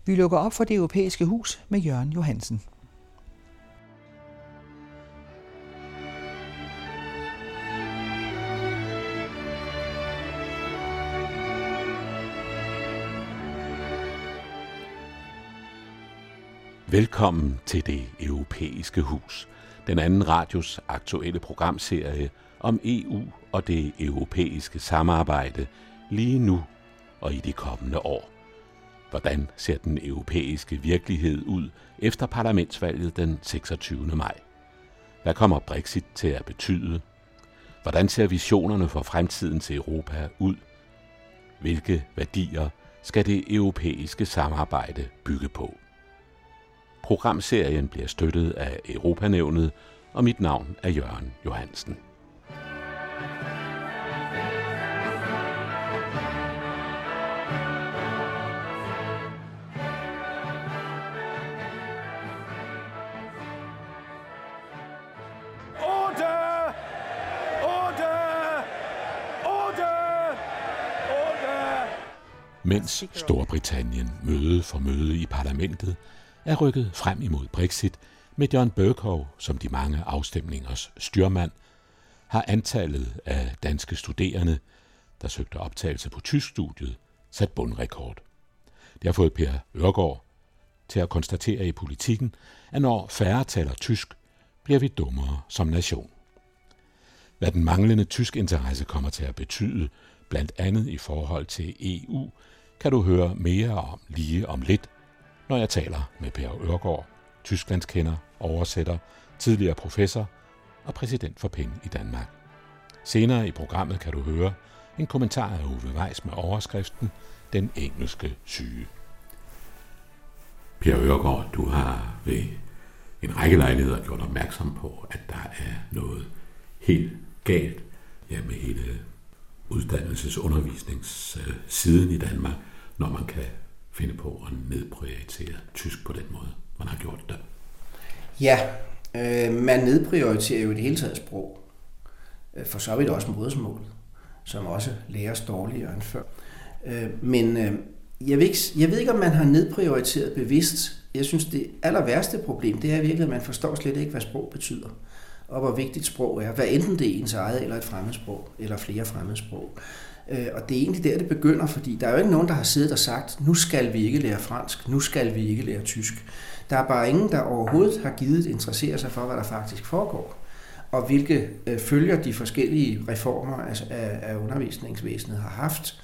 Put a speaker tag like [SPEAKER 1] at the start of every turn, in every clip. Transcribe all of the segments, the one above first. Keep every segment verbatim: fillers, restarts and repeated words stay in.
[SPEAKER 1] Vi lukker op for Det Europæiske Hus med Jørgen Johansen.
[SPEAKER 2] Velkommen til Det Europæiske Hus, den anden radios aktuelle programserie om E U og det europæiske samarbejde lige nu og i de kommende år. Hvordan ser den europæiske virkelighed ud efter parlamentsvalget den seksogtyvende maj? Hvad kommer Brexit til at betyde? Hvordan ser visionerne for fremtidens Europa ud? Hvilke værdier skal det europæiske samarbejde bygge på? Programserien bliver støttet af Europanævnet, og mit navn er Jørgen Johansen. Mens Storbritannien møde for møde i parlamentet er rykket frem imod Brexit med John Bercow som de mange afstemningers styrmand, har antallet af danske studerende, der søgte optagelse på tyskstudiet, sat bundrekord. Det har fået Per Øhrgaard til at konstatere i Politikken, at når færre taler tysk, bliver vi dummere som nation. Hvad den manglende tysk interesse kommer til at betyde, blandt andet i forhold til E U, kan du høre mere om lige om lidt, når jeg taler med Per Øhrgaard, tysklandskender, oversætter, tidligere professor og præsident for P E N i Danmark. Senere i programmet kan du høre en kommentar af Uwe Weiss med overskriften Den engelske syge. Per Øhrgaard, du har ved en række lejligheder gjort opmærksom på, at der er noget helt galt ja, med hele uddannelses- og undervisningssiden i Danmark, når man kan finde på at nedprioritere tysk på den måde, man har gjort det.
[SPEAKER 3] Ja, øh, man nedprioriterer jo i det hele taget sprog. For så vidt også modersmålet, som også læres dårligere end før. Øh, men øh, jeg, ved ikke, jeg ved ikke, om man har nedprioriteret bevidst. Jeg synes, det aller værste problem, det er virkelig, at man forstår slet ikke, hvad sprog betyder. Og hvor vigtigt sprog er, hvad enten det er ens eget eller et fremmedsprog, eller flere fremmedsprog. Og det er egentlig der, det begynder, fordi der er jo ikke nogen, der har siddet og sagt, nu skal vi ikke lære fransk, nu skal vi ikke lære tysk. Der er bare ingen, der overhovedet har givet interessere sig for, hvad der faktisk foregår, og hvilke følger de forskellige reformer af undervisningsvæsenet har haft.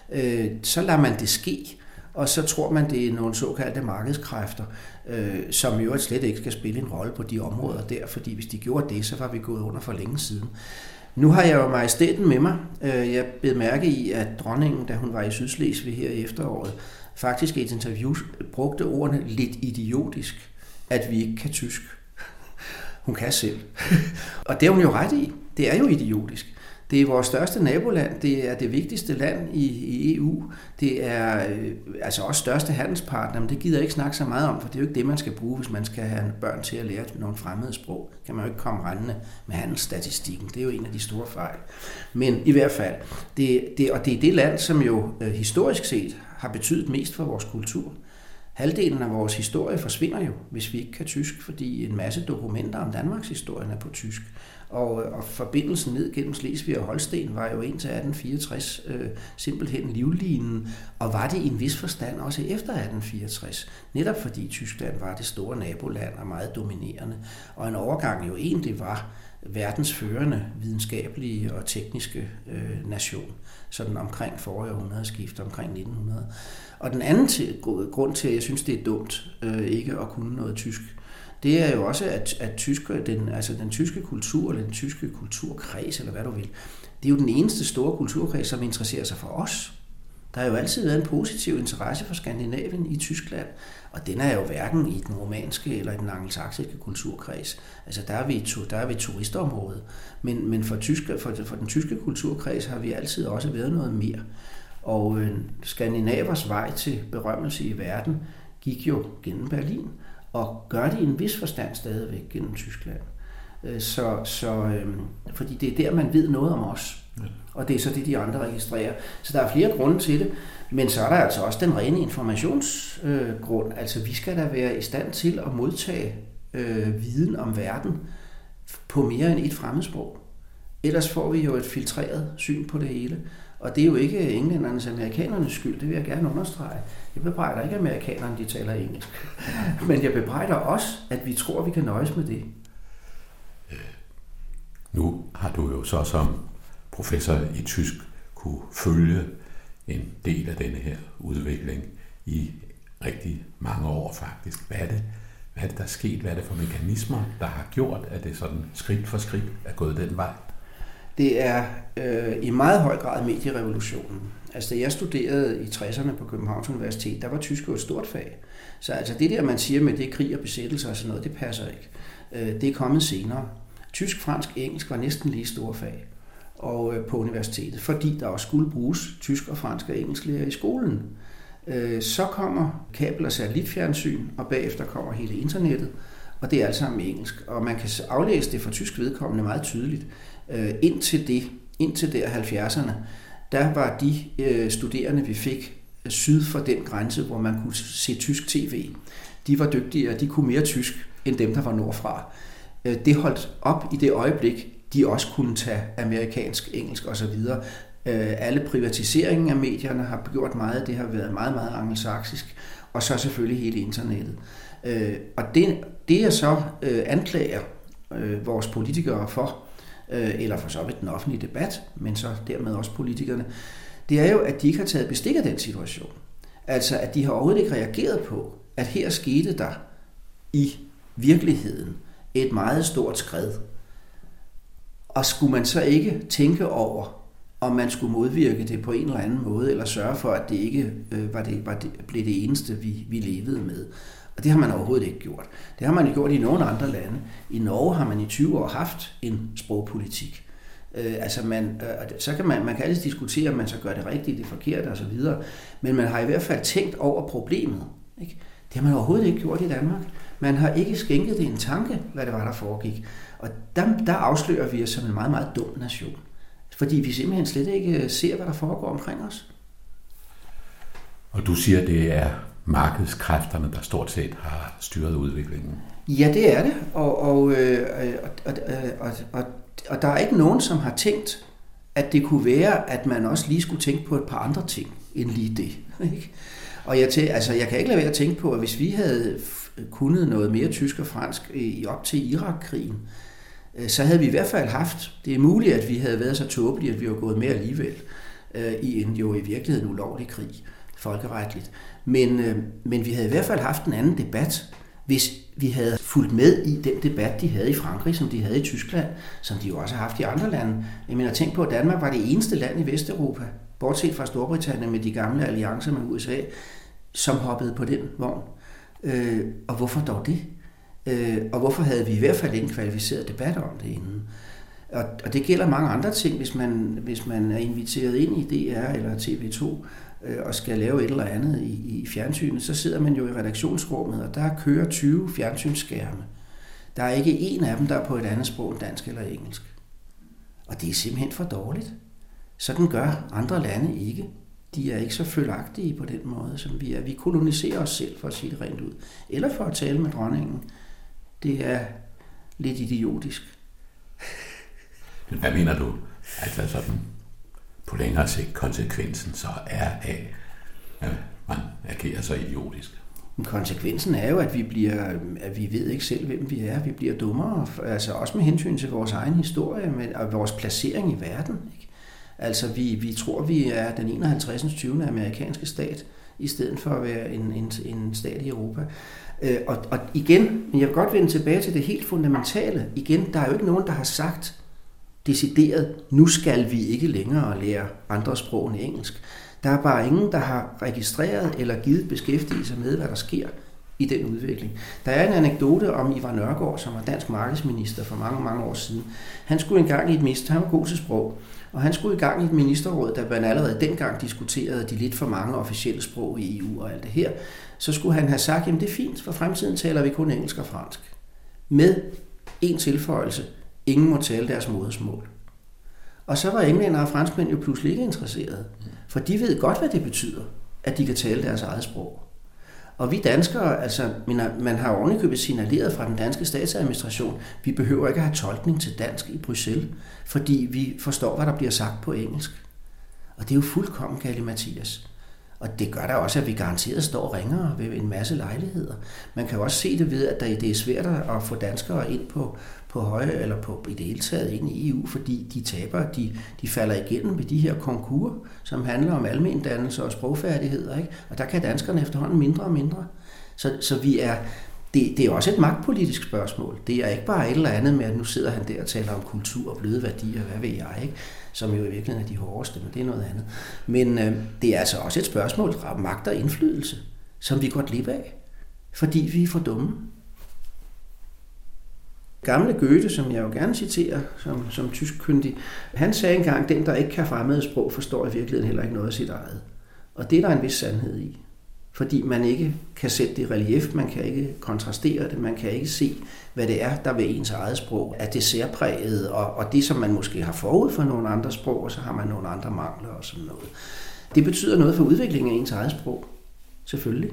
[SPEAKER 3] Så lader man det ske, og så tror man, det er nogle såkaldte markedskræfter, som jo slet ikke skal spille en rolle på de områder der, fordi hvis de gjorde det, så var vi gået under for længe siden. Nu har jeg jo majestæten med mig. Jeg bed mærke i, at dronningen, da hun var i Sydslesvig her i efteråret, faktisk i et interview brugte ordene lidt idiotisk, at vi ikke kan tysk. Hun kan selv. Og det er hun jo ret i. Det er jo idiotisk. Det er vores største naboland, det er det vigtigste land i, i E U, det er øh, altså også største handelspartner, men det gider jeg ikke snakke så meget om, for det er jo ikke det, man skal bruge, hvis man skal have børn til at lære nogle fremmede sprog. Kan man jo ikke komme rendende med handelsstatistikken, det er jo en af de store fejl. Men i hvert fald, det, det, og det er det land, som jo øh, historisk set har betydet mest for vores kultur. Halvdelen af vores historie forsvinder jo, hvis vi ikke kan tysk, fordi en masse dokumenter om Danmarks historie er på tysk. Og, og forbindelsen ned gennem Slesvig og Holsten var jo indtil atten fireogtres øh, simpelthen livlinen, og var det i en vis forstand også efter atten fireogtres, netop fordi Tyskland var det store naboland og meget dominerende, og en overgang jo egentlig var verdens førende videnskabelige og tekniske øh, nation, sådan omkring forrige århundredeskifte, omkring nitten hundrede. Og den anden til, grund til, at jeg synes, det er dumt øh, ikke at kunne noget tysk, det er jo også, at, at tyske, den, altså den tyske kultur, eller den tyske kulturkreds, eller hvad du vil, det er jo den eneste store kulturkreds, som interesserer sig for os. Der har jo altid været en positiv interesse for Skandinavien i Tyskland, og den er jo hverken i den romanske eller i den angelsaksiske kulturkreds. Altså der er vi, der er vi turistområdet, men, men for, tyske, for, for den tyske kulturkreds har vi altid også været noget mere. Og øh, skandinavers vej til berømmelse i verden gik jo gennem Berlin, og gør det i en vis forstand stadigvæk gennem Tyskland. Så, så, øh, fordi det er der, man ved noget om os. Ja. Og det er så det, de andre registrerer. Så der er flere grunde til det, men så er der altså også den rene informationsgrund. Øh, altså vi skal da være i stand til at modtage øh, viden om verden på mere end et fremmedsprog. Ellers får vi jo et filtreret syn på det hele. Og det er jo ikke englændernes og amerikanernes skyld, det vil jeg gerne understrege. Jeg bebrejder ikke amerikanerne, de taler engelsk. Men jeg bebrejder også, at vi tror, vi kan nøjes med det.
[SPEAKER 2] Nu har du jo så som professor i tysk kunne følge en del af denne her udvikling i rigtig mange år faktisk. Hvad er det, hvad er det der er sket? Hvad er det for mekanismer, der har gjort, at det sådan skridt for skridt er gået den vej?
[SPEAKER 3] Det er øh, i meget høj grad medierevolutionen. Altså da jeg studerede i tresserne på Københavns Universitet, der var tysk jo et stort fag. Så altså det der, man siger med det krig og besættelse og sådan noget, det passer ikke. Øh, det er kommet senere. Tysk, fransk, engelsk var næsten lige store fag og, øh, på universitetet, fordi der også skulle bruges tysk og fransk og engelsk lærer i skolen. Øh, så kommer kabel- og satellitfjernsyn, og bagefter kommer hele internettet, og det er alt sammen engelsk. Og man kan aflæse det for tysk vedkommende meget tydeligt. Øh, indtil det, indtil der halvfjerdserne, der var de øh, studerende, vi fik syd for den grænse, hvor man kunne se tysk tv, de var dygtigere, de kunne mere tysk, end dem, der var nordfra. Øh, det holdt op i det øjeblik, de også kunne tage amerikansk, engelsk osv. Øh, alle privatiseringen af medierne har gjort meget, det har været meget, meget angelsaksisk, og så selvfølgelig hele internettet. Øh, og det, det jeg så øh, anklager øh, vores politikere for, eller for så vidt den offentlige debat, men så dermed også politikerne, det er jo, at de ikke har taget bestik af den situation. Altså, at de har overhovedet ikke reageret på, at her skete der i virkeligheden et meget stort skred. Og skulle man så ikke tænke over, om man skulle modvirke det på en eller anden måde, eller sørge for, at det ikke øh, var det, var det, blev det eneste, vi, vi levede med. Og det har man overhovedet ikke gjort. Det har man gjort i nogle andre lande. I Norge har man i tyve år haft en sprogpolitik. Øh, altså man, øh, så kan man, man kan altid diskutere, om man så gør det rigtigt, det forkerte osv., men man har i hvert fald tænkt over problemet. Ikke? Det har man overhovedet ikke gjort i Danmark. Man har ikke skænket det en tanke, hvad det var, der foregik. Og der, der afslører vi os som en meget, meget dum nation. Fordi vi simpelthen slet ikke ser, hvad der foregår omkring os.
[SPEAKER 2] Og du siger, det er markedskræfterne, der stort set har styret udviklingen.
[SPEAKER 3] Ja, det er det. Og, og, øh, og, og, og, og der er ikke nogen, som har tænkt, at det kunne være, at man også lige skulle tænke på et par andre ting, end lige det. Ikke? Og jeg, til, altså, jeg kan ikke lade være at tænke på, at hvis vi havde kunnet noget mere tysk og fransk i op til Irak-krigen, så havde vi i hvert fald haft, det er muligt, at vi havde været så tåbelige, at vi var gået med alligevel i en jo i virkeligheden ulovlig krig, folkeretligt. Men, men vi havde i hvert fald haft en anden debat, hvis vi havde fulgt med i den debat, de havde i Frankrig, som de havde i Tyskland, som de jo også har haft i andre lande. Jeg mener, tænk på, at Danmark var det eneste land i Vesteuropa, bortset fra Storbritannien med de gamle alliancer med U S A, som hoppede på den vogn. Øh, og hvorfor dog det? Øh, og hvorfor havde vi i hvert fald ikke en kvalificeret debat om det inden? Og, og det gælder mange andre ting, hvis man, hvis man er inviteret ind i D R eller T V to øh, og skal lave et eller andet i, i fjernsynet, så sidder man jo i redaktionsrummet, og der kører tyve fjernsynsskærme. Der er ikke en af dem, der er på et andet sprog end dansk eller engelsk. Og det er simpelthen for dårligt. Sådan gør andre lande ikke. De er ikke så følagtige på den måde, som vi er. Vi koloniserer os selv, for at sige det rent ud. Eller for at tale med dronningen. Det er lidt idiotisk.
[SPEAKER 2] Men hvad mener du, at sådan på længere sigt konsekvensen så er af, at man agerer så idiotisk?
[SPEAKER 3] Men konsekvensen er jo, at vi bliver, at vi ved ikke selv, hvem vi er. Vi bliver dummere, altså også med hensyn til vores egen historie og vores placering i verden. Ikke? Altså vi, vi tror, vi er den enoghalvtreds tyvende amerikanske stat, i stedet for at være en, en, en stat i Europa. Øh, og, og igen, men jeg vil godt vende tilbage til det helt fundamentale. Igen, der er jo ikke nogen, der har sagt decideret, nu skal vi ikke længere lære andre sprog end engelsk. Der er bare ingen, der har registreret eller givet beskæftigelse med, hvad der sker i den udvikling. Der er en anekdote om Ivar Nørgaard, som var dansk markedsminister for mange, mange år siden. Han skulle engang i et minister, han var god til sprog, og han skulle i gang i et ministerråd, der man allerede dengang diskuterede de lidt for mange officielle sprog i E U og alt det her. Så skulle han have sagt, jamen det er fint, for fremtiden taler vi kun engelsk og fransk. Med en tilføjelse, ingen må tale deres modersmål. Og så var englænder og franskmænd jo pludselig ikke interesserede. For de ved godt, hvad det betyder, at de kan tale deres eget sprog. Og vi danskere, altså man har ovenikøbet signaleret fra den danske statsadministration, vi behøver ikke at have tolkning til dansk i Bruxelles, fordi vi forstår, hvad der bliver sagt på engelsk. Og det er jo fuldkommen galt, Mathias. Og det gør da også, at vi garanteret står ringere ved en masse lejligheder. Man kan jo også se det ved, at det er svært at få danskere ind på, på høje, eller på, i det hele taget ind i E U, fordi de taber, de, de falder igennem ved de her konkurser, som handler om almendannelse og sprogfærdigheder. Ikke? Og der kan danskerne efterhånden mindre og mindre. Så, så vi er, det, det er også et magtpolitisk spørgsmål. Det er ikke bare et eller andet med, at nu sidder han der og taler om kultur og bløde værdier, hvad ved jeg, ikke? Som jo i virkeligheden er de hårdeste, men det er noget andet. Men øh, det er altså også et spørgsmål om magt og indflydelse, som vi går glip af, fordi vi er for dumme. Gamle Goethe, som jeg jo gerne citerer som, som tyskkyndig, han sagde engang, den der ikke kan fremmede sprog, forstår i virkeligheden heller ikke noget af sit eget. Og det er der en vis sandhed i. Fordi man ikke kan sætte det i relief, man kan ikke kontrastere det, man kan ikke se, hvad det er, der ved ens eget sprog er det særpræget, og, og det, som man måske har forud for nogle andre sprog, og så har man nogle andre mangler og sådan noget. Det betyder noget for udviklingen af ens eget sprog. Selvfølgelig.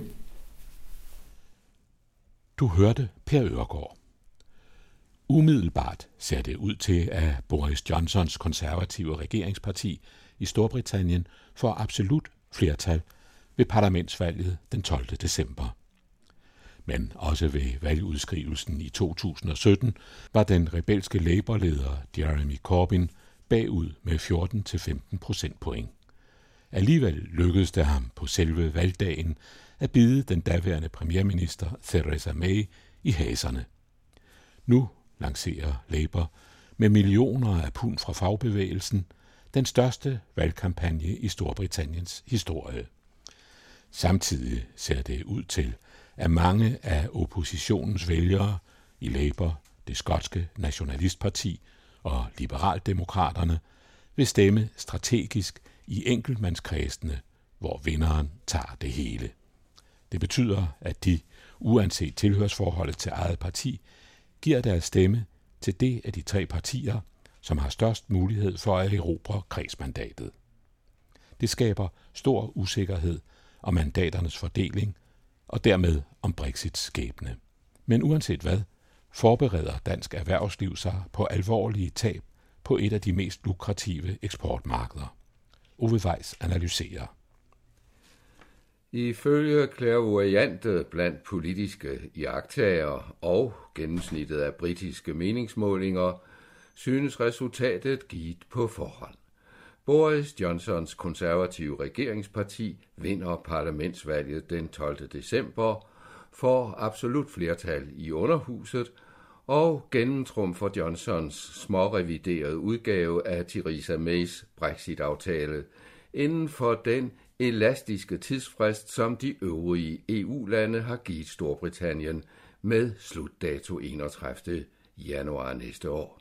[SPEAKER 2] Du hørte Per Øhrgaard. Umiddelbart ser det ud til, at Boris Johnsons konservative regeringsparti i Storbritannien får absolut flertal ved parlamentsvalget den tolvte december. Men også ved valgudskrivelsen i to tusind og sytten var den rebelske Labour-leder Jeremy Corbyn bagud med fjorten til femten procentpoint. Alligevel lykkedes det ham på selve valgdagen at bide den daværende premierminister Theresa May i haserne. Nu lancerer Labour med millioner af pund fra fagbevægelsen den største valgkampagne i Storbritanniens historie. Samtidig ser det ud til, at mange af oppositionens vælgere i Labour, det skotske nationalistparti og liberaldemokraterne vil stemme strategisk i enkeltmandskredsene, hvor vinderen tager det hele. Det betyder, at de, uanset tilhørsforholdet til eget parti, giver deres stemme til det af de tre partier, som har størst mulighed for at erobre kredsmandatet. Det skaber stor usikkerhed om mandaternes fordeling og dermed om Brexits skæbne. Men uanset hvad, forbereder dansk erhvervsliv sig på alvorlige tab på et af de mest lukrative eksportmarkeder. Ove Weiss analyserer.
[SPEAKER 4] Ifølge clairvoyante blandt politiske iagttagere og gennemsnittet af britiske meningsmålinger, synes resultatet givet på forhånd. Boris Johnsons konservative regeringsparti vinder parlamentsvalget den tolvte december, får absolut flertal i underhuset og gennemtrumfer Johnsons småreviderede udgave af Theresa Mays Brexit-aftale inden for den elastiske tidsfrist, som de øvrige E U-lande har givet Storbritannien med slutdato enogtredivte januar næste år.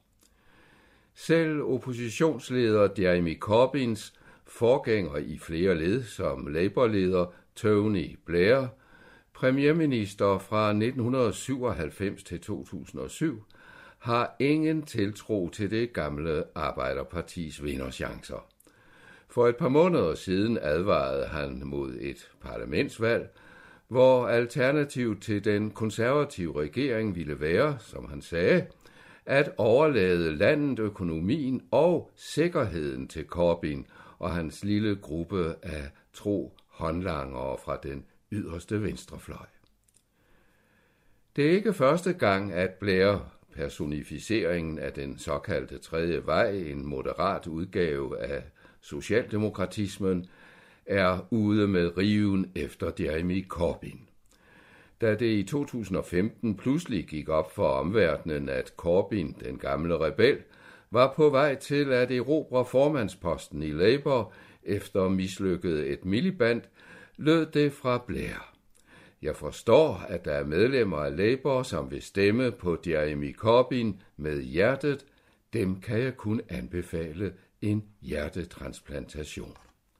[SPEAKER 4] Selv oppositionsleder Jeremy Corbyns forgænger i flere led som Labour-leder Tony Blair, premierminister fra nitten syvoghalvfems til to tusind og syv, har ingen tiltro til det gamle Arbejderpartis vinderchancer. For et par måneder siden advarede han mod et parlamentsvalg, hvor alternativet til den konservative regering ville være, som han sagde, at overlade landet, økonomien og sikkerheden til Corbyn og hans lille gruppe af tro håndlangere fra den yderste venstrefløj. Det er ikke første gang, at Blair, personificeringen af den såkaldte tredje vej, en moderat udgave af socialdemokratismen, er ude med riven efter Jeremy Corbyn. Da det i to tusind og femten pludselig gik op for omverdenen, at Corbyn, den gamle rebel, var på vej til at erobre formandsposten i Labour efter mislykket et miliband, lød det fra Blair. Jeg forstår, at der er medlemmer af Labour, som vil stemme på Jeremy Corbyn med hjertet. Dem kan jeg kun anbefale en hjertetransplantation.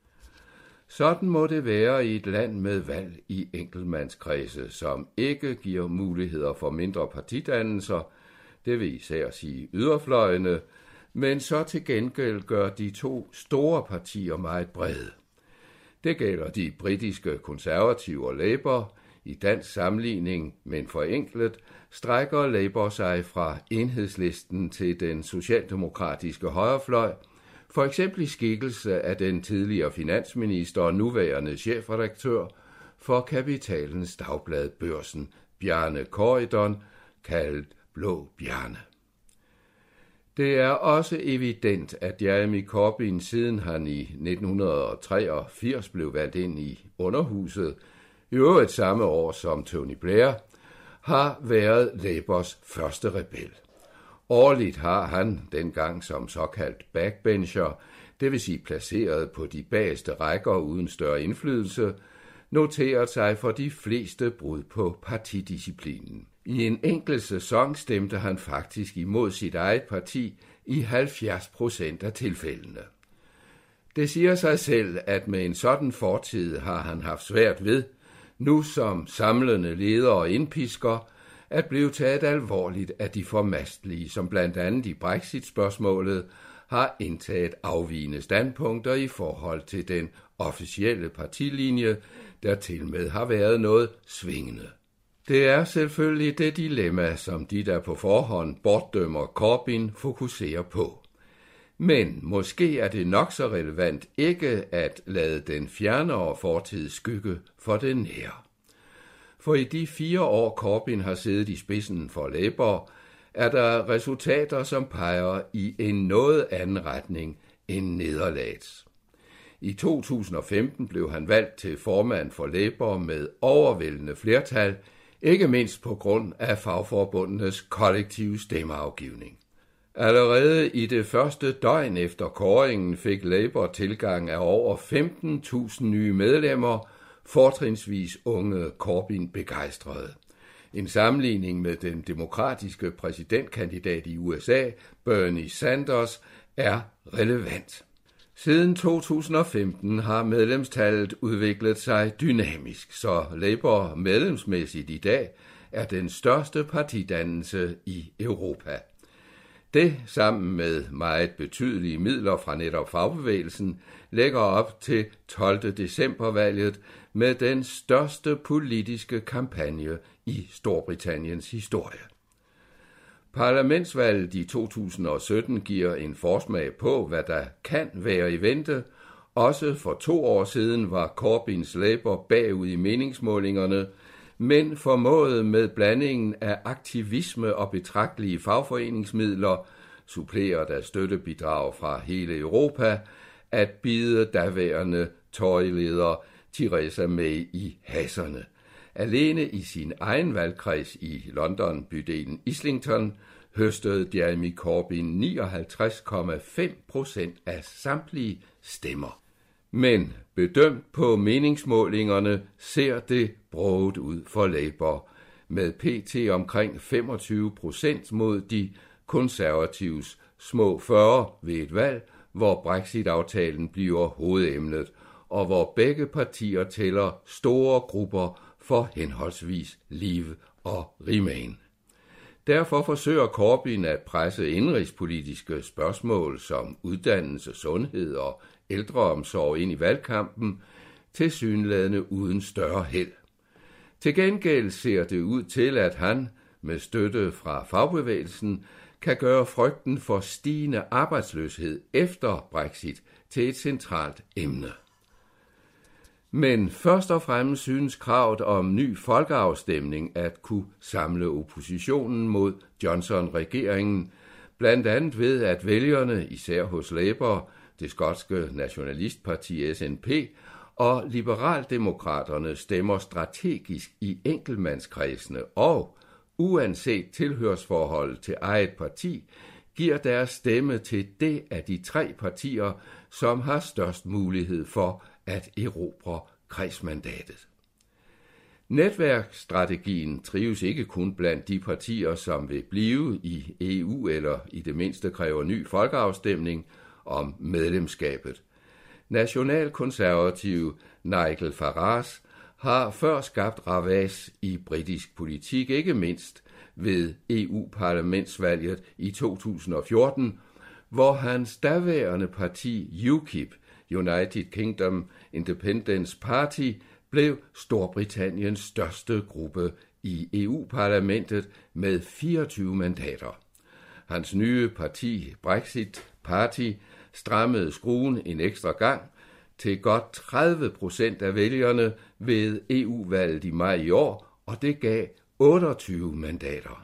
[SPEAKER 4] Sådan må det være i et land med valg i enkeltmandskredse, som ikke giver muligheder for mindre partidannelser, det vil især sige yderfløjene, men så til gengæld gør de to store partier meget brede. Det gælder de britiske konservative og Labour. I dansk sammenligning, men forenklet, strækker Labour sig fra Enhedslisten til den socialdemokratiske højrefløj, for eksempel i skikkelse af den tidligere finansminister og nuværende chefredaktør for Kapitalens dagblad Børsen, Bjarne Corydon, kaldet Blå Bjarne. Det er også evident, at Jeremy Corbyn, siden han i nitten treogfirs blev valgt ind i Underhuset, i øvrigt samme år som Tony Blair, har været Labours første rebel. Årligt har han, dengang som såkaldt backbencher, det vil sige placeret på de bagerste rækker uden større indflydelse, noteret sig for de fleste brud på partidisciplinen. I en enkelt sæson stemte han faktisk imod sit eget parti i halvfjerds procent af tilfældene. Det siger sig selv, at med en sådan fortid har han haft svært ved, nu som samlende leder og indpisker, at blive taget alvorligt af de formastlige, som blandt andet i Brexit-spørgsmålet har indtaget afvigende standpunkter i forhold til den officielle partilinje, der til med har været noget svingende. Det er selvfølgelig det dilemma, som de, der på forhånd bortdømmer Corbyn, fokuserer på. Men måske er det nok så relevant ikke at lade den fjernere fortid skygge for det nære. For i de fire år Corbyn har siddet i spidsen for Labour, er der resultater, som peger i en noget anden retning end nederlags. I to tusind og femten blev han valgt til formand for Labour med overvældende flertal, ikke mindst på grund af fagforbundenes kollektive stemmeafgivning. Allerede i det første døgn efter kåringen fik Labour tilgang af over femten tusind nye medlemmer, fortrinsvis unge Corbyn-begejstrede. En sammenligning med den demokratiske præsidentkandidat i U S A, Bernie Sanders, er relevant. Siden to tusind og femten har medlemstallet udviklet sig dynamisk, så Labour medlemsmæssigt i dag er den største partidannelse i Europa. Det, sammen med meget betydelige midler fra netop fagbevægelsen, lægger op til tolvte december-valget med den største politiske kampagne i Storbritanniens historie. Parlamentsvalget i to tusind og sytten giver en forsmag på, hvad der kan være i vente. Også for to år siden var Corbyns Labour bagud i meningsmålingerne, men formåede med blandingen af aktivisme og betragtelige fagforeningsmidler, suppleret af støttebidrag fra hele Europa, at bide daværende Tory-leder Theresa May i haserne. Alene i sin egen valgkreds i London, bydelen Islington, høstede Jeremy Corbyn nioghalvtreds komma fem procent af samtlige stemmer. Men bedømt på meningsmålingerne ser det broget ud for Labour, med pt. Omkring femogtyve procent mod de konservatives små fyrre ved et valg, hvor Brexit-aftalen bliver hovedemnet, og hvor begge partier tæller store grupper for henholdsvis Leave og Remain. Derfor forsøger Corbyn at presse indenrigspolitiske spørgsmål som uddannelse, sundhed og ældreomsorg ind i valgkampen, tilsyneladende uden større held. Til gengæld ser det ud til, at han, med støtte fra fagbevægelsen, kan gøre frygten for stigende arbejdsløshed efter Brexit til et centralt emne. Men først og fremmest synes kravet om ny folkeafstemning at kunne samle oppositionen mod Johnson-regeringen, blandt andet ved at vælgerne, især hos Labour, det skotske nationalistparti S N P og liberaldemokraterne stemmer strategisk i enkeltmandskredsene og, uanset tilhørsforhold til eget parti, giver deres stemme til det af de tre partier, som har størst mulighed for at erobre kredsmandatet. Netværksstrategien trives ikke kun blandt de partier, som vil blive i E U eller i det mindste kræver ny folkeafstemning om medlemskabet. Nationalkonservative Nigel Farage har før skabt ravage i britisk politik, ikke mindst ved E U-parlamentsvalget i to tusind og fjorten, hvor hans daværende parti U K I P, United Kingdom Independence Party, blev Storbritanniens største gruppe i E U-parlamentet med fireogtyve mandater. Hans nye parti, Brexit Party, strammede skruen en ekstra gang til godt tredive procent af vælgerne ved E U-valget i maj i år, og det gav otteogtyve mandater.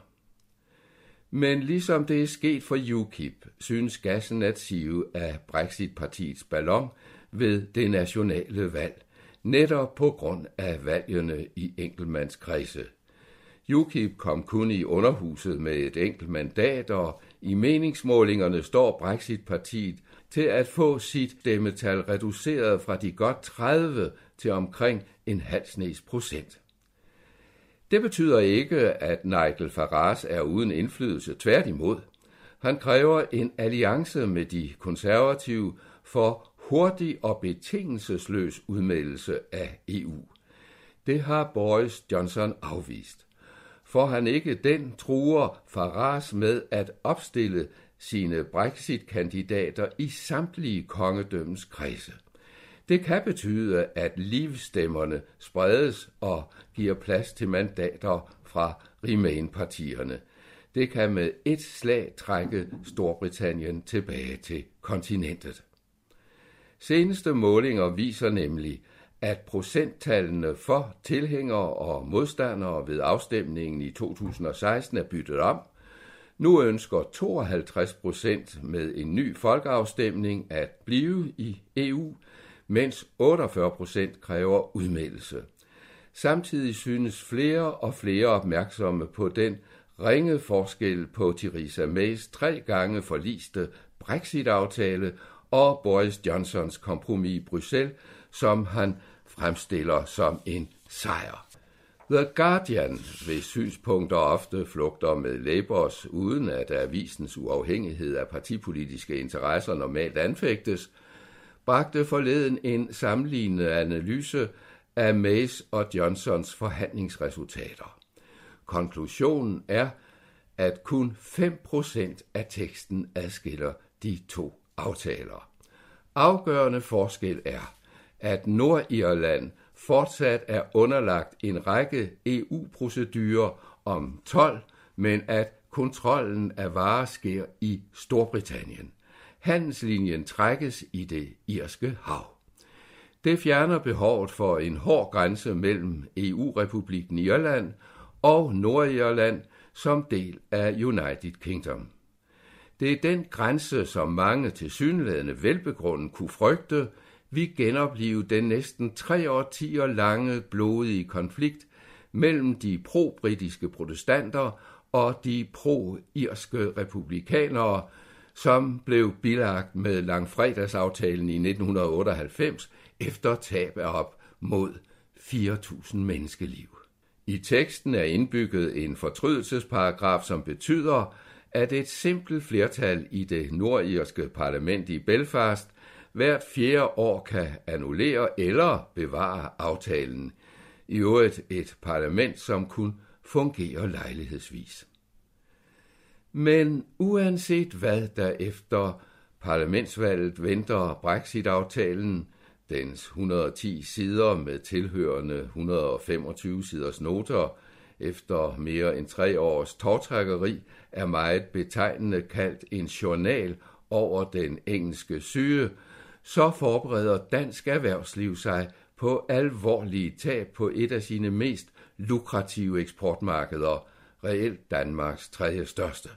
[SPEAKER 4] Men ligesom det er sket for U K I P, synes gassen at sive af Brexit-partiets ballon ved det nationale valg, netop på grund af valgene i enkeltmandskredse. U K I P kom kun i underhuset med et enkelt mandat, og i meningsmålingerne står Brexit-partiet til at få sit stemmetal reduceret fra de godt tredive til omkring en halv snes procent. Det betyder ikke, at Nigel Farage er uden indflydelse, tværtimod. Han kræver en alliance med de konservative for hurtig og betingelsesløs udmeldelse af E U. Det har Boris Johnson afvist. For han ikke den, truer Farage med at opstille sine Brexit-kandidater i samtlige kongedømmens kredse. Det kan betyde, at Leave-stemmerne spredes og giver plads til mandater fra Remain-partierne. Det kan med et slag trække Storbritannien tilbage til kontinentet. Seneste målinger viser nemlig, at procenttallene for tilhængere og modstandere ved afstemningen i to tusind og seksten er byttet om. Nu ønsker tooghalvtreds procent med en ny folkeafstemning at blive i E U, mens otteogfyrre procent kræver udmeldelse. Samtidig synes flere og flere opmærksomme på den ringe forskel på Theresa Mays tre gange forliste Brexit-aftale og Boris Johnsons kompromis i Bruxelles, som han fremstiller som en sejr. The Guardian, hvis synspunkter ofte flugter med Labours, uden at avisens uafhængighed af partipolitiske interesser normalt anfægtes, bragte forleden en sammenlignende analyse af Mays og Johnsons forhandlingsresultater. Konklusionen er, at kun fem procent af teksten adskiller de to aftaler. Afgørende forskel er, at Nordirland fortsat er underlagt en række E U-procedurer om told, men at kontrollen af varer sker i Storbritannien. Handelslinjen trækkes i det irske hav. Det fjerner behovet for en hård grænse mellem E U-republikken Irland og Nordirland som del af United Kingdom. Det er den grænse, som mange tilsyneladende velbegrundet kunne frygte, vi genopleve den næsten tre årtier lange blodige konflikt mellem de pro-britiske protestanter og de pro-irske republikanere, som blev bilagt med langfredagsaftalen i nitten otteoghalvfems efter tab af op mod fire tusind menneskeliv. I teksten er indbygget en fortrydelsesparagraf, som betyder, at et simpelt flertal i det nordirske parlament i Belfast hvert fjerde år kan annullere eller bevare aftalen. I øvrigt et parlament, som kun fungerer lejlighedsvis. Men uanset hvad der efter parlamentsvalget venter Brexit-aftalen, dens et hundrede og ti sider med tilhørende et hundrede og femogtyve siders noter, efter mere end tre års tovtrækkeri, er meget betegnende kaldt en journal over den engelske syge, så forbereder dansk erhvervsliv sig på alvorlige tab på et af sine mest lukrative eksportmarkeder, reelt Danmarks tredje største.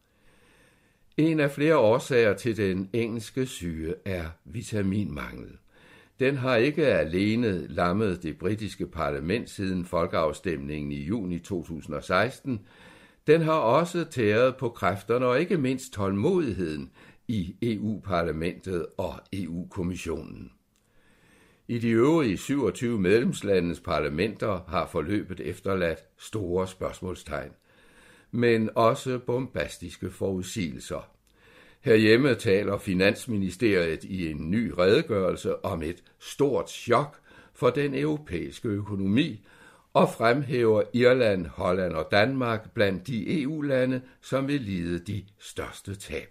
[SPEAKER 4] En af flere årsager til den engelske syge er vitaminmangel. Den har ikke alene lammet det britiske parlament siden folkeafstemningen i juni to tusind og seksten, den har også tæret på kræfterne og ikke mindst tålmodigheden i E U-parlamentet og E U-kommissionen. I de øvrige syvogtyve medlemslandes parlamenter har forløbet efterladt store spørgsmålstegn, men også bombastiske forudsigelser. Herhjemme taler Finansministeriet i en ny redegørelse om et stort chok for den europæiske økonomi og fremhæver Irland, Holland og Danmark blandt de E U-lande, som vil lide de største tab.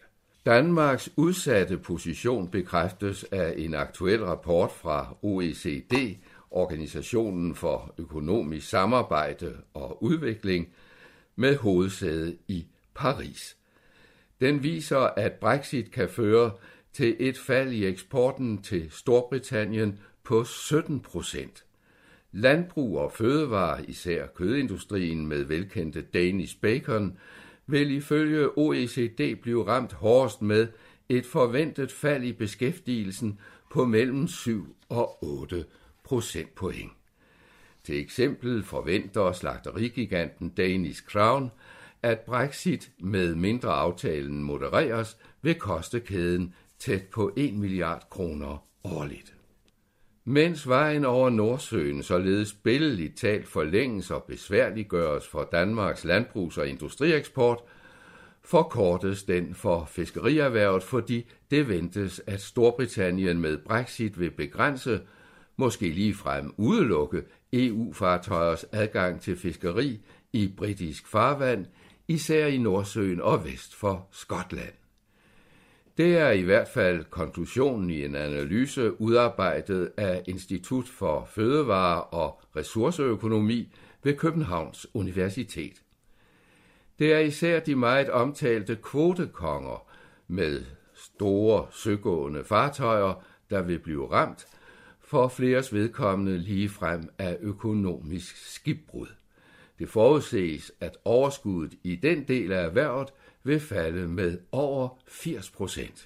[SPEAKER 4] Danmarks udsatte position bekræftes af en aktuel rapport fra O E C D, Organisationen for Økonomisk Samarbejde og Udvikling, med hovedsæde i Paris. Den viser, at Brexit kan føre til et fald i eksporten til Storbritannien på sytten procent. Landbrug og fødevarer, især kødindustrien med velkendte Danish bacon, vil ifølge O E C D blive ramt hårdest med et forventet fald i beskæftigelsen på mellem syv og otte procentpoint. Til eksempel forventer slagterigiganten Danish Crown, at Brexit med mindre aftalen modereres vil koste kæden tæt på en milliard kroner årligt. Mens vejen over Nordsøen således billedligt talt forlænges og besværliggøres for Danmarks landbrugs- og industrieksport, forkortes den for fiskerierhvervet, fordi det ventes, at Storbritannien med Brexit vil begrænse, måske ligefrem udelukke, E U-fartøjers adgang til fiskeri i britisk farvand, især i Nordsøen og vest for Skotland. Det er i hvert fald konklusionen i en analyse udarbejdet af Institut for Fødevare og Ressourceøkonomi ved Københavns Universitet. Det er især de meget omtalte kvotekonger med store søgående fartøjer, der vil blive ramt, for fleres vedkommende ligefrem af økonomisk skibbrud. Det forudses, at overskuddet i den del af erhvervet vil falde med over firs procent.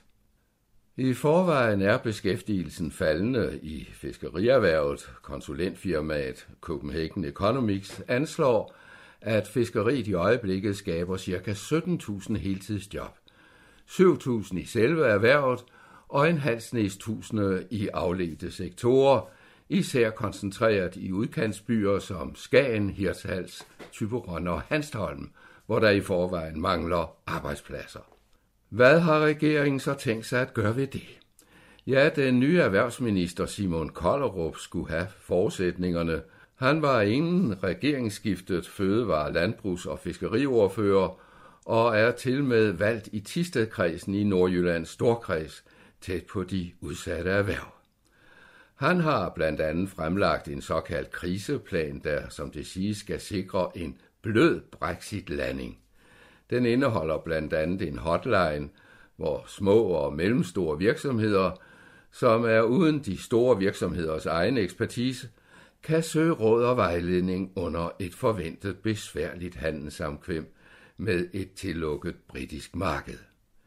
[SPEAKER 4] I forvejen er beskæftigelsen faldende i fiskerierhvervet. Konsulentfirmaet Copenhagen Economics anslår, at fiskeriet i øjeblikket skaber ca. sytten tusind heltidsjob, syv tusind i selve erhvervet og en halv snes tusinde i afledte sektorer, især koncentreret i udkantsbyer som Skagen, Hirtshals, Thyborøn og Hanstholm, hvor der i forvejen mangler arbejdspladser. Hvad har regeringen så tænkt sig at gøre ved det? Ja, den nye erhvervsminister Simon Kollerup skulle have forudsætningerne. Han var inden regeringsskiftet fødevare-, landbrugs- og fiskeriordfører og er tilmed valgt i Thisted-kredsen i Nordjyllands Storkreds, tæt på de udsatte erhverv. Han har blandt andet fremlagt en såkaldt kriseplan, der, som det siges, skal sikre en blød Brexit-landing. Den indeholder blandt andet en hotline, hvor små og mellemstore virksomheder, som er uden de store virksomheders egen ekspertise, kan søge råd og vejledning under et forventet besværligt handelssamkvem med et tillukket britisk marked.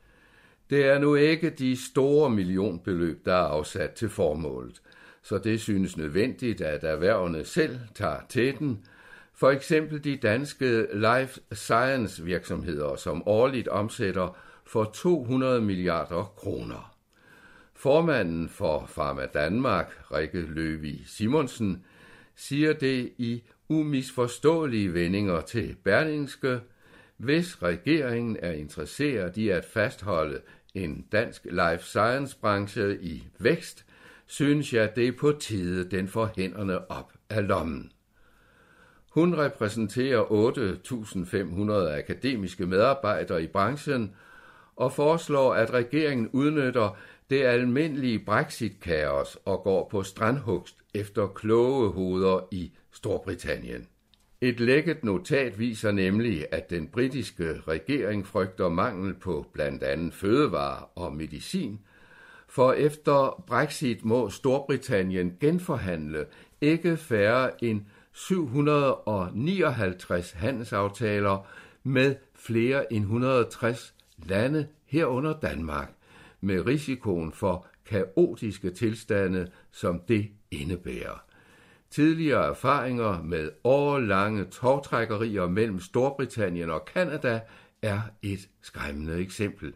[SPEAKER 4] Det er nu ikke de store millionbeløb, der er afsat til formålet, så det synes nødvendigt, at erhvervene selv tager teten. For eksempel de danske life science virksomheder, som årligt omsætter for to hundrede milliarder kroner. Formanden for Pharma Danmark, Rikke Løvig Simonsen, siger det i umisforståelige vendinger til Berlingske: hvis regeringen er interesseret i at fastholde en dansk life science branche i vækst, synes jeg, det er på tide, den får hænderne op af lommen. Hun repræsenterer otte tusind fem hundrede akademiske medarbejdere i branchen og foreslår, at regeringen udnytter det almindelige Brexit-kaos og går på strandhugst efter kloge hoveder i Storbritannien. Et lækket notat viser nemlig, at den britiske regering frygter mangel på blandt andet fødevarer og medicin, for efter Brexit må Storbritannien genforhandle ikke færre end syv hundrede nioghalvtreds handelsaftaler med flere end et hundrede og tres lande herunder Danmark, med risikoen for kaotiske tilstande, som det indebærer. Tidligere erfaringer med årelange tovtrækkerier mellem Storbritannien og Canada er et skræmmende eksempel.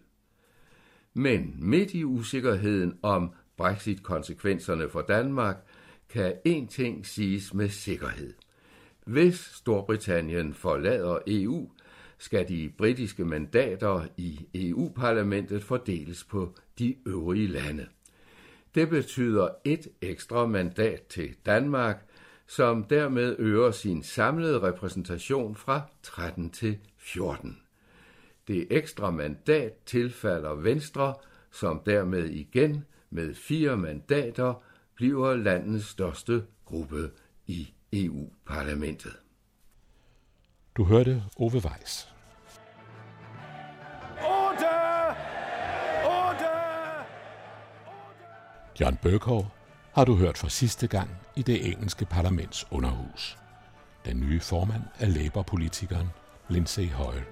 [SPEAKER 4] Men midt i usikkerheden om Brexit-konsekvenserne for Danmark, kan én ting siges med sikkerhed. Hvis Storbritannien forlader E U, skal de britiske mandater i E U-parlamentet fordeles på de øvrige lande. Det betyder et ekstra mandat til Danmark, som dermed øger sin samlede repræsentation fra tretten til fjorten. Det ekstra mandat tilfalder Venstre, som dermed igen med fire mandater bliver landets største gruppe i E U-parlamentet.
[SPEAKER 2] Du hørte Ove Weiss. John Bercow har du hørt for sidste gang i det engelske parlaments underhus. Den nye formand er Labour-politikeren Lindsay Hoyle.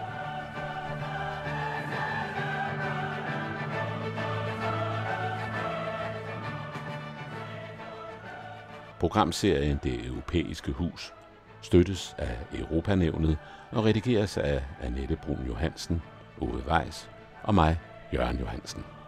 [SPEAKER 2] Programserien Det Europæiske Hus støttes af Europanævnet og redigeres af Annette Brun Johansen, Ove Weiss og mig, Jørgen Johansen.